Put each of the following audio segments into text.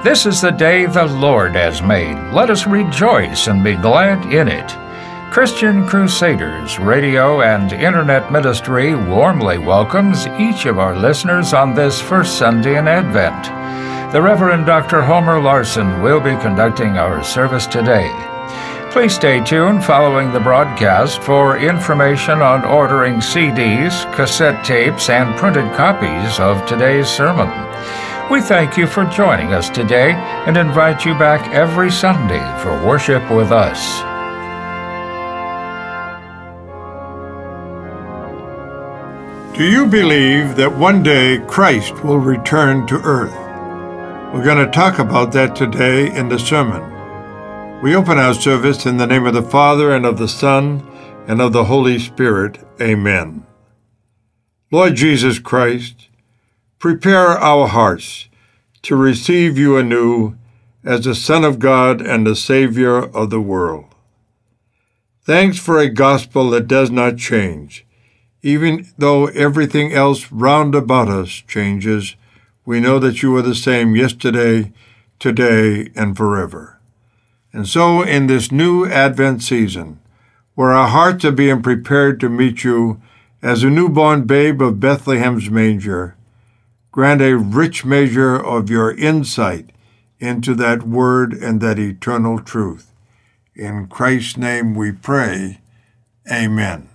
This is the day the Lord has made. Let us rejoice and be glad in it. Christian Crusaders Radio and Internet Ministry warmly welcomes each of our listeners on this first Sunday in Advent. The Reverend Dr. Homer Larson will be conducting our service today. Please stay tuned following the broadcast for information on ordering CDs, cassette tapes, and printed copies of today's sermon. We thank you for joining us today and invite you back every Sunday for worship with us. Do you believe that one day Christ will return to earth? We're going to talk about that today in the sermon. We open our service in the name of the Father, and of the Son, and of the Holy Spirit. Amen. Lord Jesus Christ, prepare our hearts to receive you anew as the Son of God and the Savior of the world. Thanks for a gospel that does not change. Even though everything else round about us changes, we know that you are the same yesterday, today, and forever. And so in this new Advent season, where our hearts are being prepared to meet you as a newborn babe of Bethlehem's manger, grant a rich measure of your insight into that word and that eternal truth. In Christ's name we pray. Amen.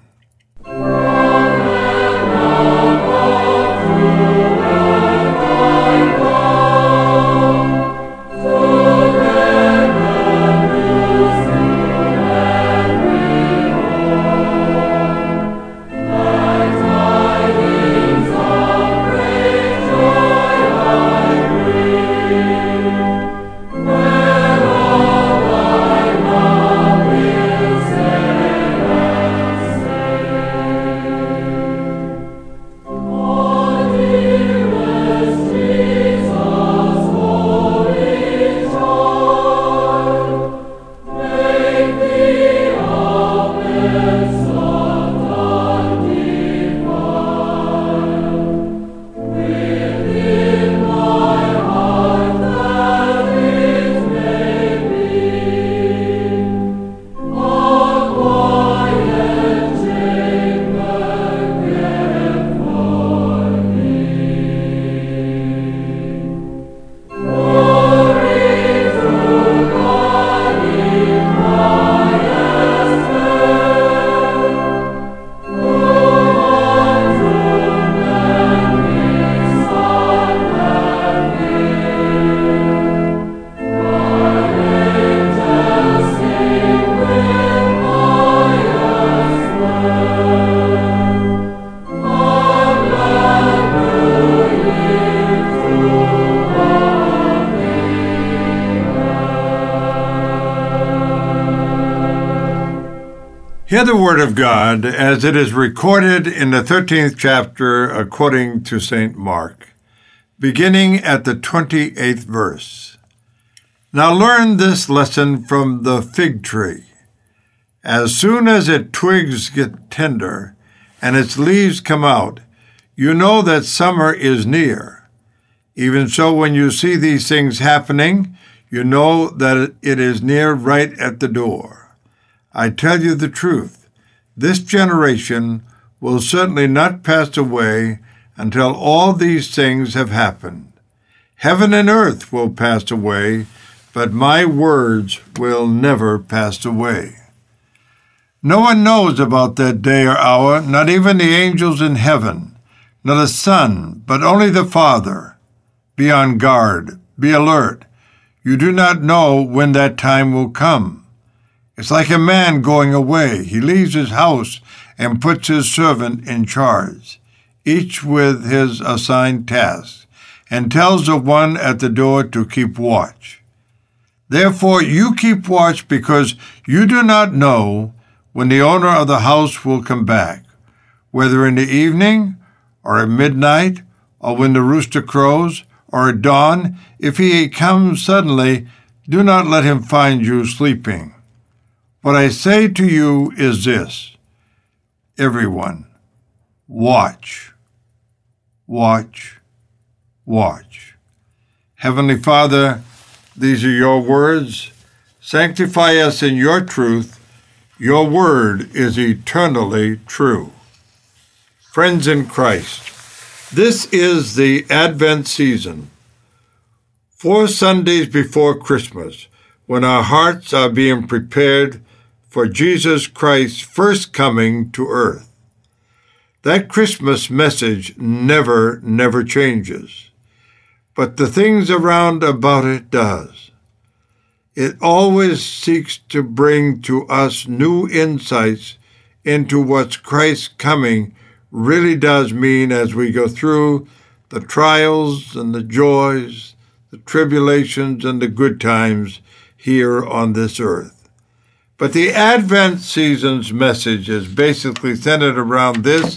Hear the word of God as it is recorded in the 13th chapter according to St. Mark, beginning at the 28th verse. Now learn this lesson from the fig tree. As soon as its twigs get tender and its leaves come out, you know that summer is near. Even so, when you see these things happening, you know that it is near, right at the door. I tell you the truth, this generation will certainly not pass away until all these things have happened. Heaven and earth will pass away, but my words will never pass away. No one knows about that day or hour, not even the angels in heaven, nor the Son, but only the Father. Be on guard, be alert. You do not know when that time will come. It's like a man going away. He leaves his house and puts his servant in charge, each with his assigned task, and tells the one at the door to keep watch. Therefore you keep watch, because you do not know when the owner of the house will come back, whether in the evening or at midnight, or when the rooster crows, or at dawn. If he comes suddenly, do not let him find you sleeping. What I say to you is this, everyone, watch, watch, watch. Heavenly Father, These are your words. Sanctify us in your truth. Your word is eternally true. Friends in Christ, this is the Advent season. 4 Sundays before Christmas, when our hearts are being prepared for Jesus Christ's first coming to earth. That Christmas message never changes, but the things around about it does. It always seeks to bring to us new insights into what Christ's coming really does mean as we go through the trials and the joys, the tribulations and the good times here on this earth. But the Advent season's message is basically centered around this: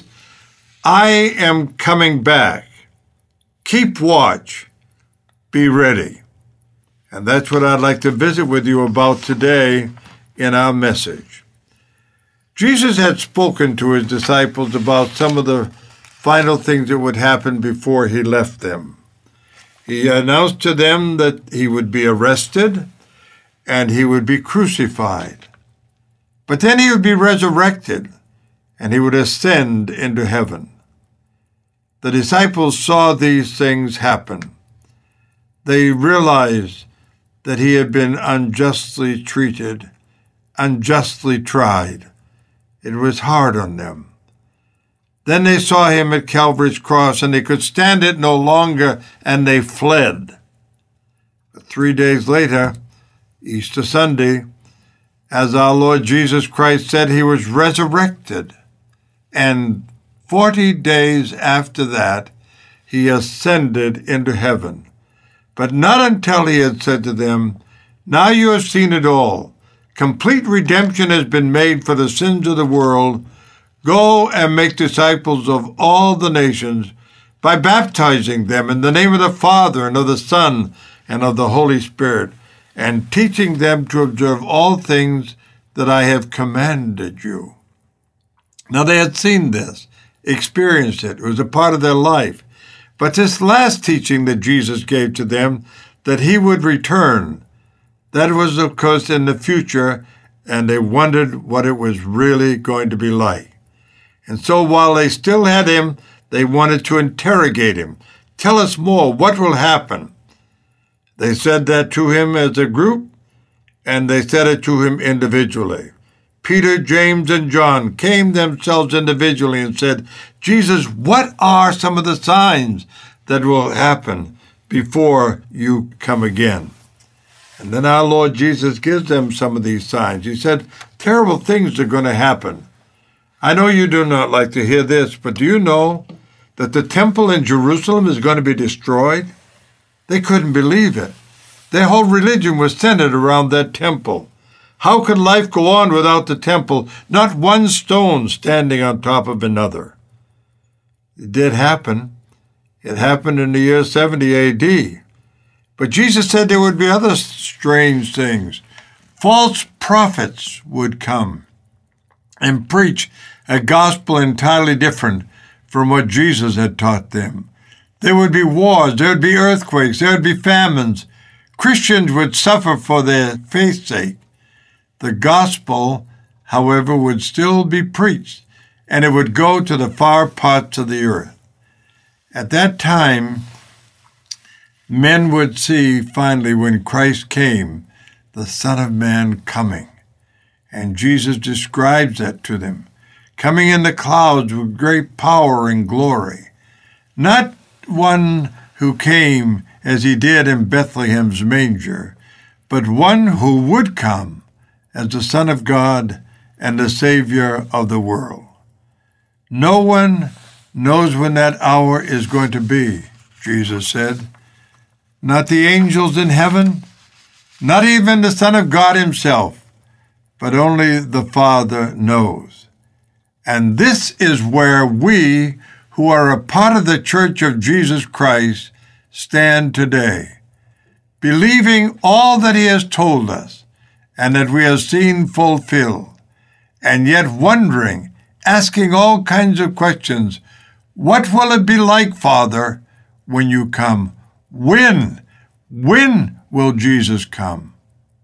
I am coming back. Keep watch. Be ready. And that's what I'd like to visit with you about today in our message. Jesus had spoken to his disciples about some of the final things that would happen before he left them. He announced to them that he would be arrested and he would be crucified. But then he would be resurrected and he would ascend into heaven. The disciples saw these things happen. They realized that he had been unjustly treated, unjustly tried. It was hard on them. Then they saw him at Calvary's cross, and they could stand it no longer, and they fled. But 3 days later, Easter Sunday, as our Lord Jesus Christ said, he was resurrected. And 40 days after that, he ascended into heaven. But not until he had said to them, now you have seen it all. Complete redemption has been made for the sins of the world. Go and make disciples of all the nations by baptizing them in the name of the Father and of the Son and of the Holy Spirit, and teaching them to observe all things that I have commanded you. Now they had seen this, experienced it. It was a part of their life. But this last teaching that Jesus gave to them, that he would return, that was, of course, in the future, and they wondered what it was really going to be like. And so while they still had him, they wanted to interrogate him. Tell us more. What will happen? They said that to him as a group, and they said it to him individually. Peter, James, and John came themselves individually and said, Jesus, what are some of the signs that will happen before you come again? And then our Lord Jesus gives them some of these signs. He said, terrible things are going to happen. I know you do not like to hear this, but do you know that the temple in Jerusalem is going to be destroyed? They couldn't believe it. Their whole religion was centered around that temple. How could life go on without the temple? Not one stone standing on top of another. It did happen. It happened in the year 70 A.D. But Jesus said there would be other strange things. False prophets would come and preach a gospel entirely different from what Jesus had taught them. There would be wars, there would be earthquakes, there would be famines. Christians would suffer for their faith's sake. The gospel, however, would still be preached, and it would go to the far parts of the earth. At that time, men would see finally when Christ came, the Son of Man coming. And Jesus describes that to them, coming in the clouds with great power and glory. Not one who came as he did in Bethlehem's manger, but one who would come as the Son of God and the Savior of the world. No one knows when that hour is going to be, Jesus said. Not the angels in heaven, not even the Son of God himself, but only the Father knows. And this is where we, who are a part of the Church of Jesus Christ, stand today, believing all that he has told us, and that we have seen fulfilled, and yet wondering, asking all kinds of questions. What will it be like, Father, when you come? When will Jesus come?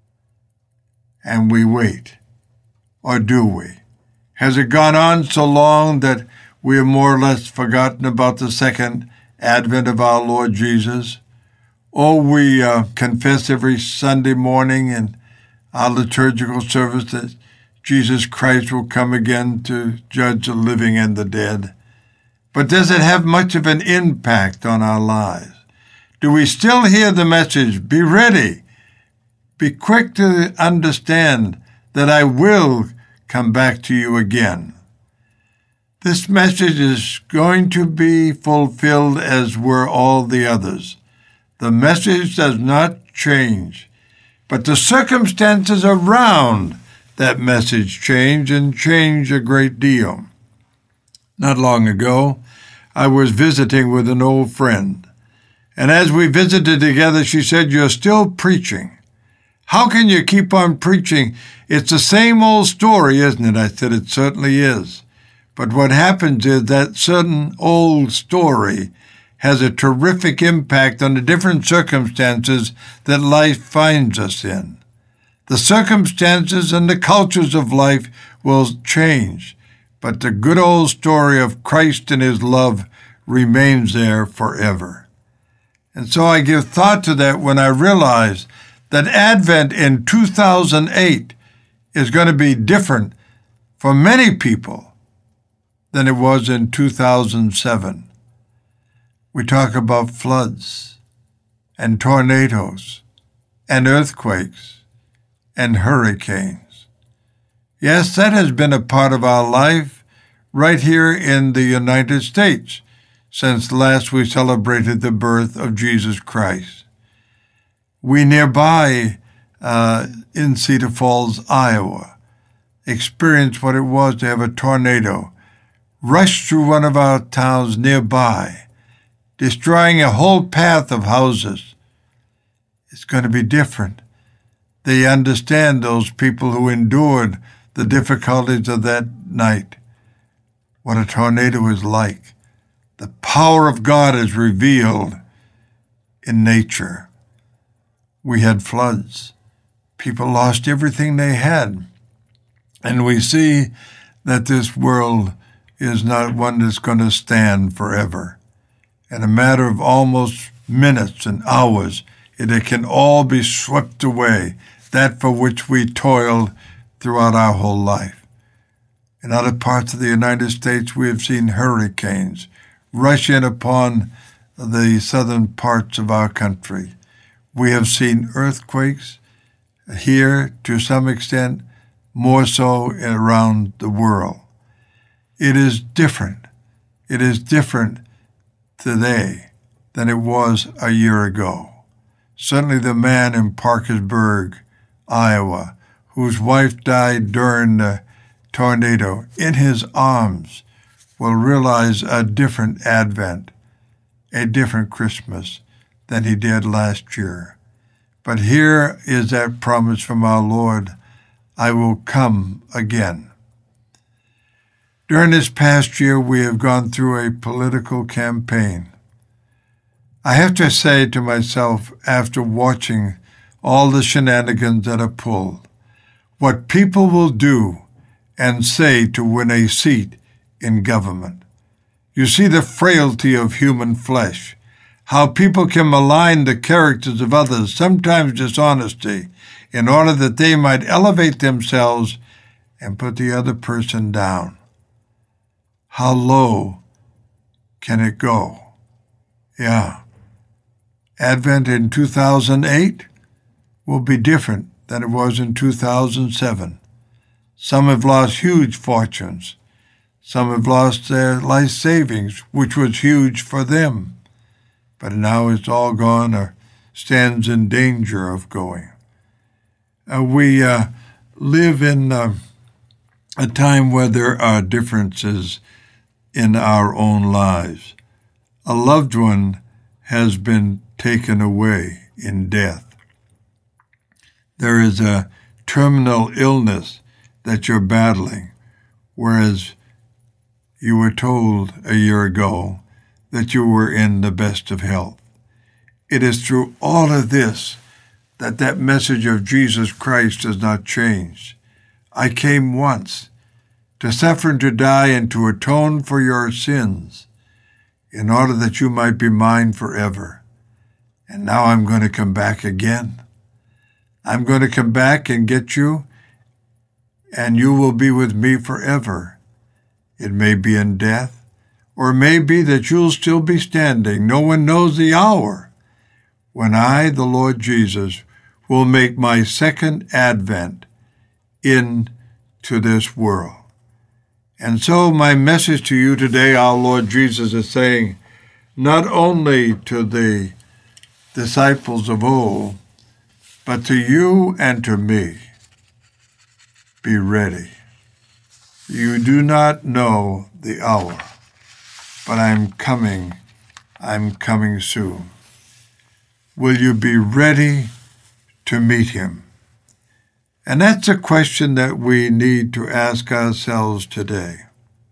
And we wait. Or do we? Has it gone on so long that we have more or less forgotten about the second advent of our Lord Jesus? Or we confess every Sunday morning in our liturgical service that Jesus Christ will come again to judge the living and the dead. But does it have much of an impact on our lives? Do we still hear the message, be ready, be quick to understand that I will come back to you again? This message is going to be fulfilled as were all the others. The message does not change, but the circumstances around that message change and change a great deal. Not long ago, I was visiting with an old friend, and as we visited together, she said, "You're still preaching. How can you keep on preaching? It's the same old story, isn't it?" I said, "It certainly is. But what happens is that certain old story has a terrific impact on the different circumstances that life finds us in. The circumstances and the cultures of life will change, but the good old story of Christ and his love remains there forever." And so I give thought to that when I realize that Advent in 2008 is going to be different for many people than it was in 2007. We talk about floods and tornadoes and earthquakes and hurricanes. Yes, that has been a part of our life right here in the United States since last we celebrated the birth of Jesus Christ. We nearby in Cedar Falls, Iowa, experienced what it was to have a tornado rush through one of our towns nearby, destroying a whole path of houses. It's going to be different. They understand, those people who endured the difficulties of that night, what a tornado is like. The power of God is revealed in nature. We had floods. People lost everything they had. And we see that this world is not one that's going to stand forever. In a matter of almost minutes and hours, it can all be swept away, that for which we toiled throughout our whole life. In other parts of the United States, we have seen hurricanes rush in upon the southern parts of our country. We have seen earthquakes here, to some extent, more so around the world. It is different. It is different today than it was a year ago. Certainly the man in Parkersburg, Iowa, whose wife died during the tornado, in his arms will realize a different Advent, a different Christmas than he did last year. But here is that promise from our Lord, I will come again. During this past year, we have gone through a political campaign. I have to say to myself, after watching all the shenanigans that are pulled, what people will do and say to win a seat in government. You see the frailty of human flesh, how people can malign the characters of others, sometimes dishonesty, in order that they might elevate themselves and put the other person down. How low can it go? Yeah. Advent in 2008 will be different than it was in 2007. Some have lost huge fortunes. Some have lost their life savings, which was huge for them. But now it's all gone or stands in danger of going. We live in a time where there are differences in our own lives. A loved one has been taken away in death. There is a terminal illness that you're battling, whereas you were told a year ago that you were in the best of health. It is through all of this that message of Jesus Christ does not change. I came once to suffer and to die and to atone for your sins in order that you might be mine forever. And now I'm going to come back again. I'm going to come back and get you, and you will be with me forever. It may be in death, or it may be that you'll still be standing. No one knows the hour when I, the Lord Jesus, will make my second advent into this world. And so my message to you today, our Lord Jesus is saying, not only to the disciples of old, but to you and to me, be ready. You do not know the hour, but I'm coming soon. Will you be ready to meet him? And that's a question that we need to ask ourselves today.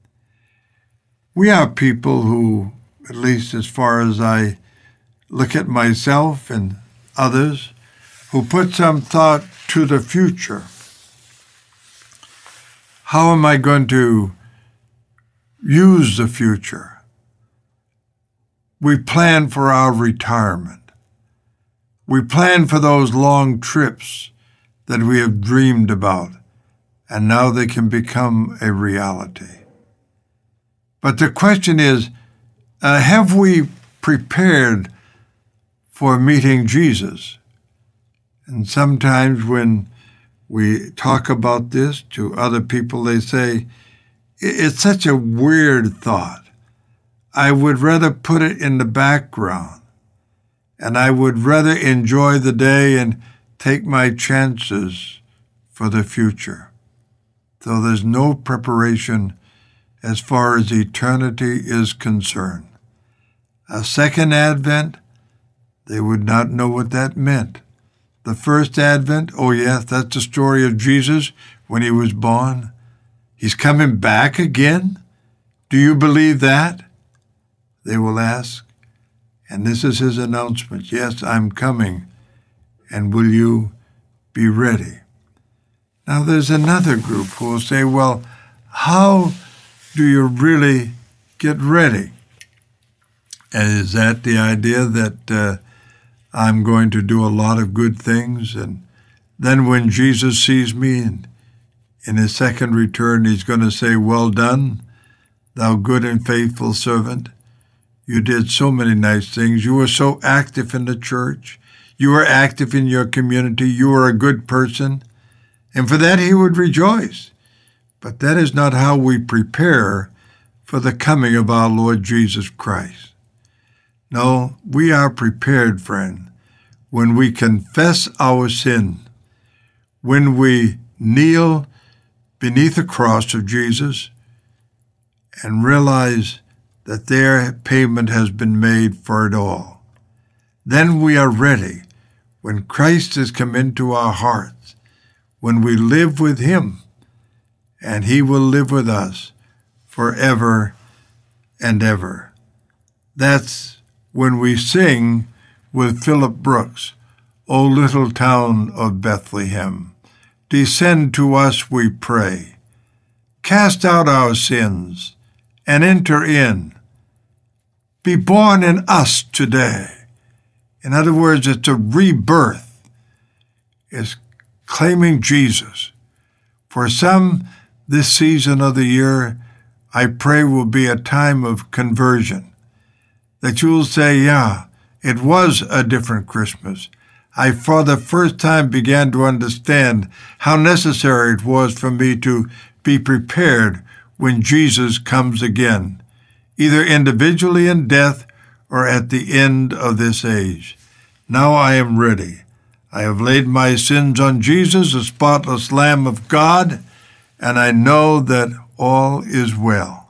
We are people who, at least as far as I look at myself and others, who put some thought to the future. How am I going to use the future? We plan for our retirement. We plan for those long trips that we have dreamed about, and now they can become a reality. But the question is, have we prepared for meeting Jesus? And sometimes when we talk about this to other people, they say, it's such a weird thought. I would rather put it in the background, and I would rather enjoy the day and take my chances for the future. So there's no preparation as far as eternity is concerned. A second advent, they would not know what that meant. The first advent, oh yes, that's the story of Jesus when he was born. He's coming back again? Do you believe that? They will ask. And this is his announcement. Yes, I'm coming. And will you be ready? Now there's another group who will say, well, how do you really get ready? And is that the idea that I'm going to do a lot of good things, and then when Jesus sees me in his second return, he's going to say, well done, thou good and faithful servant. You did so many nice things. You were so active in the church. You were active in your community. You were a good person. And for that he would rejoice. But that is not how we prepare for the coming of our Lord Jesus Christ. No, we are prepared, friend, when we confess our sin, when we kneel beneath the cross of Jesus and realize that their payment has been made for it all. Then we are ready when Christ has come into our hearts, when we live with him, and he will live with us forever and ever. That's when we sing with Philip Brooks, O little town of Bethlehem, descend to us, we pray. Cast out our sins and enter in. Be born in us today. In other words, it's a rebirth. It's claiming Jesus. For some, this season of the year, I pray will be a time of conversion. That you'll say, yeah, it was a different Christmas. I, for the first time, began to understand how necessary it was for me to be prepared when Jesus comes again, either individually in death or at the end of this age. Now I am ready. I have laid my sins on Jesus, the spotless Lamb of God, and I know that all is well.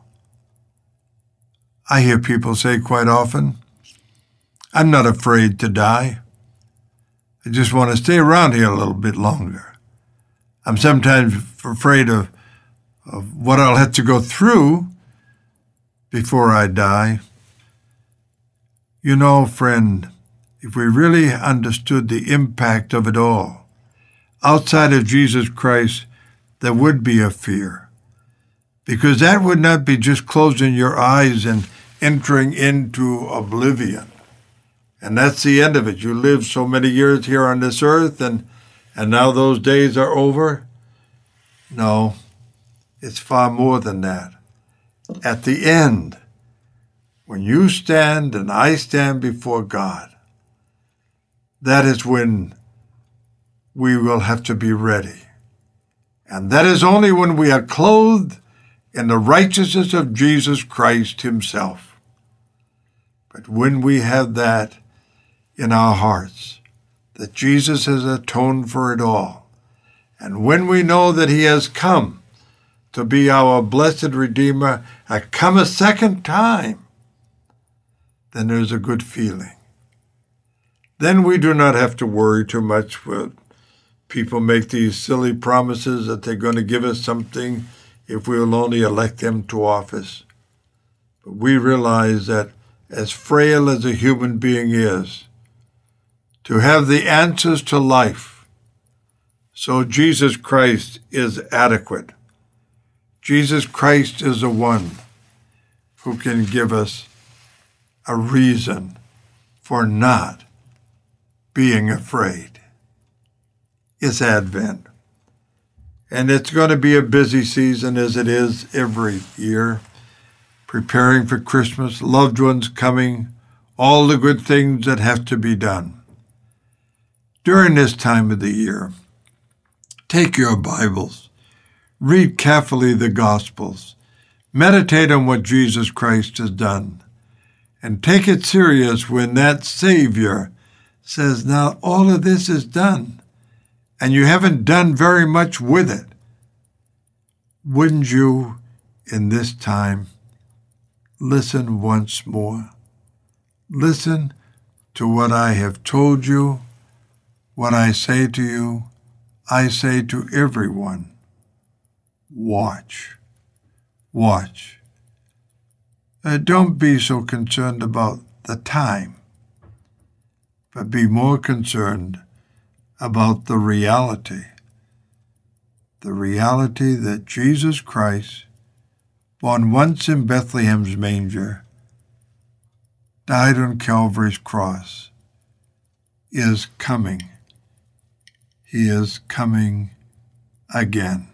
I hear people say quite often, I'm not afraid to die. I just want to stay around here a little bit longer. I'm sometimes afraid of what I'll have to go through before I die. You know, friend, if we really understood the impact of it all, outside of Jesus Christ, there would be a fear. Because that would not be just closing your eyes and entering into oblivion. And that's the end of it. You lived so many years here on this earth, and now those days are over. No, it's far more than that. At the end, when you stand and I stand before God, that is when we will have to be ready. And that is only when we are clothed in the righteousness of Jesus Christ himself. But when we have that in our hearts, that Jesus has atoned for it all, and when we know that he has come to be our blessed Redeemer, come a second time, then there's a good feeling. Then we do not have to worry too much when people make these silly promises that they're going to give us something if we will only elect them to office. But we realize that as frail as a human being is, to have the answers to life, so Jesus Christ is adequate. Jesus Christ is the one who can give us a reason for not being afraid. It's Advent. And it's going to be a busy season as it is every year, preparing for Christmas, loved ones coming, all the good things that have to be done. During this time of the year, take your Bibles, read carefully the Gospels, meditate on what Jesus Christ has done, and take it serious when that Savior says, now all of this is done, and you haven't done very much with it. Wouldn't you, in this time, listen once more? Listen to what I have told you, what I say to you, I say to everyone. Watch. Watch. Don't be so concerned about the time, but be more concerned about the reality that Jesus Christ, born once in Bethlehem's manger, died on Calvary's cross, is coming. He is coming again.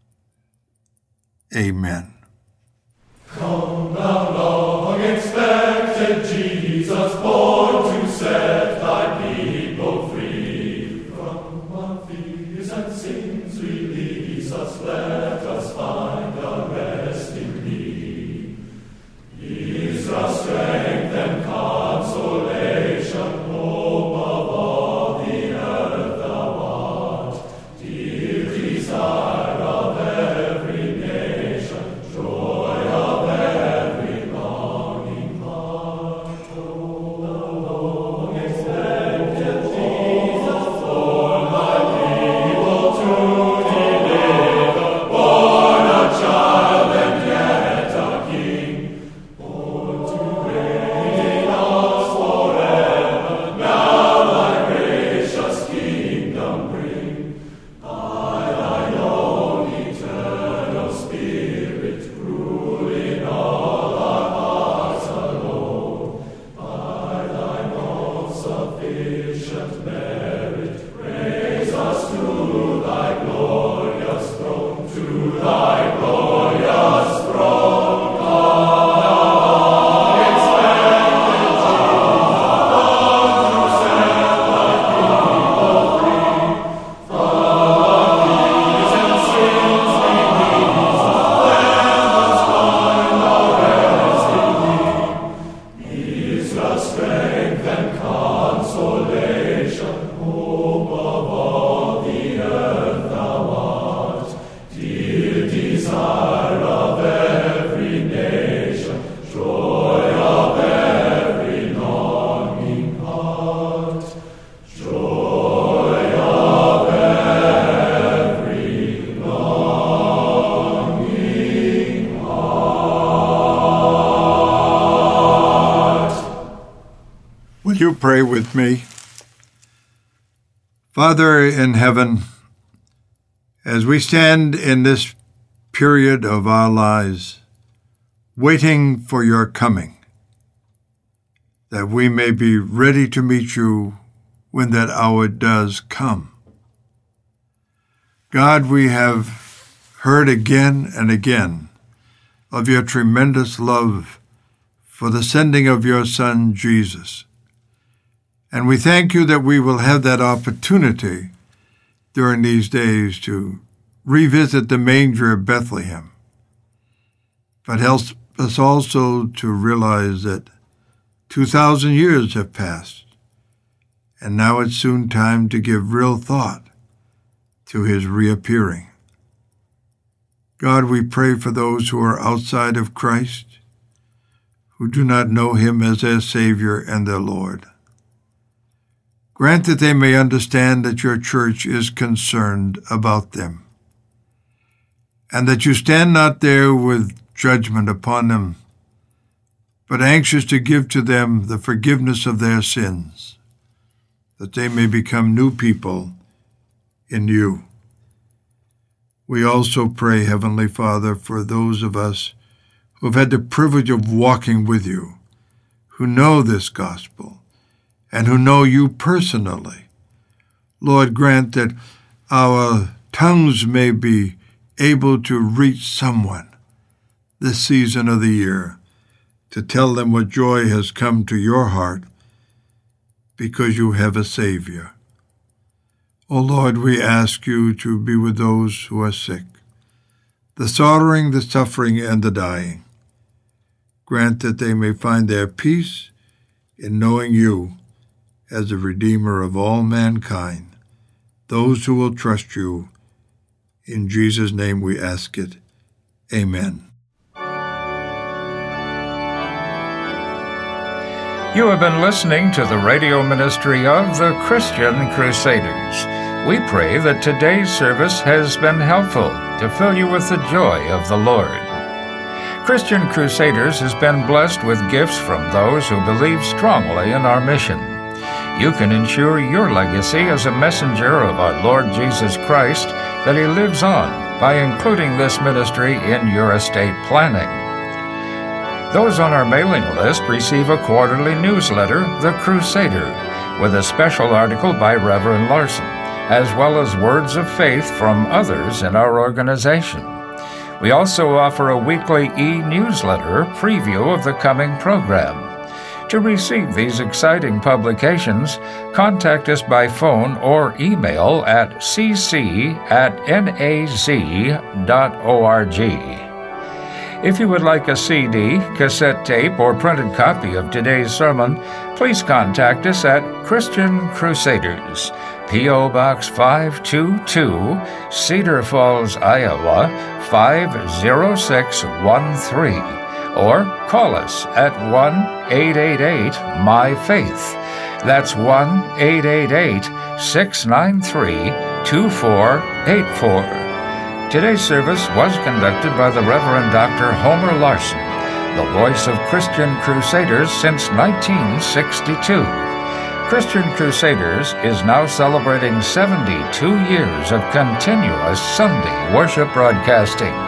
Amen. Come thou long expected Jesus, born to set thy people free. From our fears and sins release us, let us find our rest in thee. Israel's strength and consolation, hope of all the earth thou art, dear desire of every nation, joy of every longing heart. O long expected Jesus, born thy people to deliver, born a child. Will you pray with me? Father in heaven, as we stand in this period of our lives, waiting for your coming, that we may be ready to meet you when that hour does come. God, we have heard again and again of your tremendous love for the sending of your Son, Jesus. And we thank you that we will have that opportunity during these days to revisit the manger of Bethlehem. But help us also to realize that 2,000 years have passed, and now it's soon time to give real thought to his reappearing. God, we pray for those who are outside of Christ, who do not know him as their Savior and their Lord. Grant that they may understand that your church is concerned about them, and that you stand not there with judgment upon them, but anxious to give to them the forgiveness of their sins, that they may become new people in you. We also pray, Heavenly Father, for those of us who have had the privilege of walking with you, who know this gospel, and who know you personally. Lord, grant that our tongues may be able to reach someone this season of the year, to tell them what joy has come to your heart because you have a Savior. O Lord, we ask you to be with those who are sick, the sorrowing, the suffering, and the dying. Grant that they may find their peace in knowing you as the Redeemer of all mankind, those who will trust you. In Jesus' name we ask it. Amen. You have been listening to the radio ministry of the Christian Crusaders. We pray that today's service has been helpful to fill you with the joy of the Lord. Christian Crusaders has been blessed with gifts from those who believe strongly in our mission. You can ensure your legacy as a messenger of our Lord Jesus Christ, that he lives on, by including this ministry in your estate planning. Those on our mailing list receive a quarterly newsletter, The Crusader, with a special article by Reverend Larson, as well as words of faith from others in our organization. We also offer a weekly e-newsletter preview of the coming program. To receive these exciting publications, contact us by phone or email at cc@naz.org. If you would like a CD, cassette tape, or printed copy of today's sermon, please contact us at Christian Crusaders, P.O. Box 522, Cedar Falls, Iowa, 50613. Or call us at 1-888-MY-FAITH. That's 1-888-693-2484. Today's service was conducted by the Reverend Dr. Homer Larson, the voice of Christian Crusaders since 1962. Christian Crusaders is now celebrating 72 years of continuous Sunday worship broadcasting.